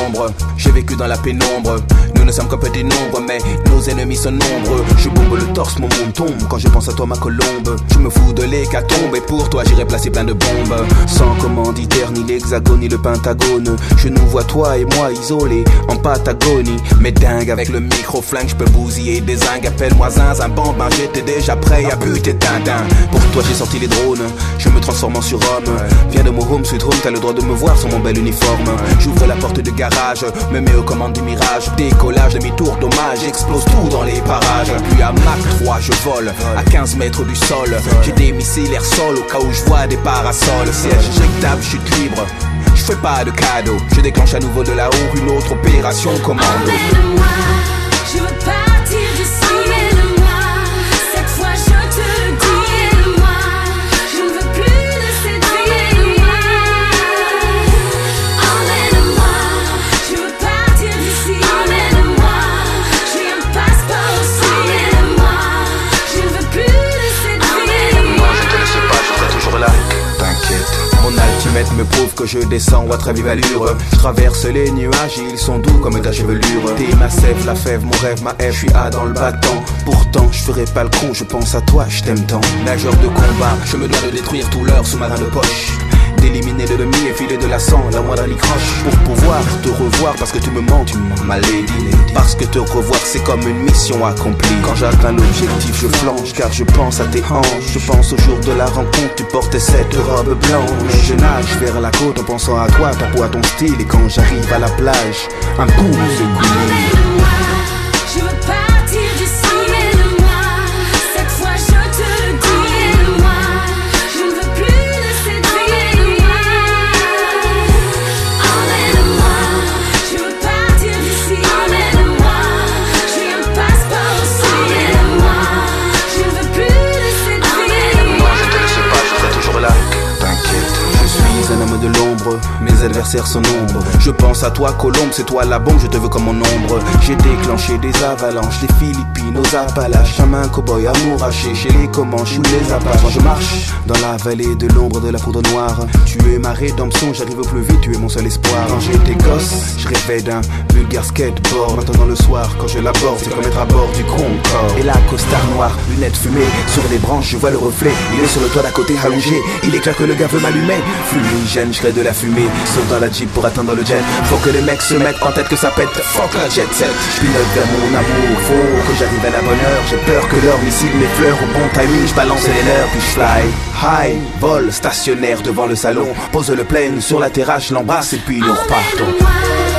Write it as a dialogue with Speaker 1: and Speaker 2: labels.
Speaker 1: sombre. J'ai vécu dans la pénombre. Nous ne sommes qu'un petit nombre, mais nos ennemis sont nombreux. Je bombe le torse, mon monde tombe quand je pense à toi ma colombe. Je me fous de l'hécatombe et pour toi j'irai placer plein de bombes. Sans commanditaire, ni l'hexagone, ni le pentagone. Je nous vois toi et moi isolés en Patagonie. Mais dingue avec le micro-flingue, je peux bousiller des zingues. Appelle-moi zinzin, bambin, j'étais déjà prêt à buter Tintin. Pour toi j'ai sorti les drones, je me transforme en surhomme. Viens de mon home sweet home, t'as le droit de me voir sur mon bel uniforme. J'ouvre la porte de garage, me mets aux commandes du mirage. Décollage, demi-tour d'hommage, j'explose tout dans les parages. Puis à Mach 3 je vole, à 15 mètres du sol. J'ai des missiles air sol au cas où je vois des parasols. Siège éjectable, chute libre, je fais pas de cadeau. Je déclenche à nouveau de là-haut une autre opération commando.
Speaker 2: Emmène-moi, je veux partir d'ici. Emmène-moi, cette fois je te le dis. Emmène-moi, je ne veux plus de cette vie. Emmène-moi, je veux partir d'ici. Emmène-moi, j'ai un passeport aussi. Emmène-moi, je ne veux plus de cette vie.
Speaker 1: Moi je te laisse pas, je serai toujours là. T'inquiète. Mon altimètre me prouve que je descends à très vive allure. Je traverse les nuages et ils sont doux comme ta chevelure. T'es ma sève, la fève, mon rêve, ma F. Je suis A dans le battant. Pourtant, je ferai pas le con, je pense à toi, je t'aime tant. Nageur de combat, je me dois de détruire tout leur sous-marin de poche. D'éliminer l'ennemi et filer de la sang, la moindre croche. Pour pouvoir te revoir parce que tu me manques, ma lady. Parce que te revoir c'est comme une mission accomplie. Quand j'atteins l'objectif je flanche car je pense à tes hanches. Je pense au jour de la rencontre, tu portais cette robe blanche. Mais je nage vers la côte en pensant à toi, ta peau à ton style. Et quand j'arrive à la plage, un coup c'est
Speaker 2: Emmène-moi, je veux partir d'ici. Emmène-moi, cette fois je te le dis. Emmène-moi, je ne veux plus de cette vie. Emmène-moi, je veux partir d'ici. Emmène-moi, j'ai un passeport aussi. Emmène-moi, je ne veux plus de cette vie.
Speaker 1: Moi je te laisse pas, je serai toujours là. T'inquiète. Je suis un homme de l'ombre, mes adversaires sont nombreux. Je pense à toi Colombe, c'est toi la bombe, je te veux comme mon ombre. J'ai déclenché des avalanches, des Philippines aux Appalaches. Chamin, cowboy, amouraché, chez les Comanches ou les Apaches. Quand je marche dans la vallée de l'ombre de la foudre noire, tu es ma rédemption, j'arrive plus vite, tu es mon seul espoir. Quand j'étais gosse, je rêvais d'un vulgaire skateboard. Maintenant le soir, quand je l'aborde, c'est comme être à bord du Concorde. Et la costard noire, lunettes fumées, sur les branches je vois le reflet. Il est sur le toit d'à côté allongé, il est clair que le gars veut m'allumer. Fumigène, je crée de la fumée, saute dans la jeep pour atteindre le jet. Faut que les mecs se mettent en tête que ça pète, fuck la jet set. J'pilote vers mon amour, faut que j'arrive à la bonne heure. J'ai peur que leur missile m'effleure au bon timing, j'balance les leurs puis j'fly high, vol stationnaire devant le salon. Pose le plane sur la terrasse, je l'embrasse et puis nous repartons.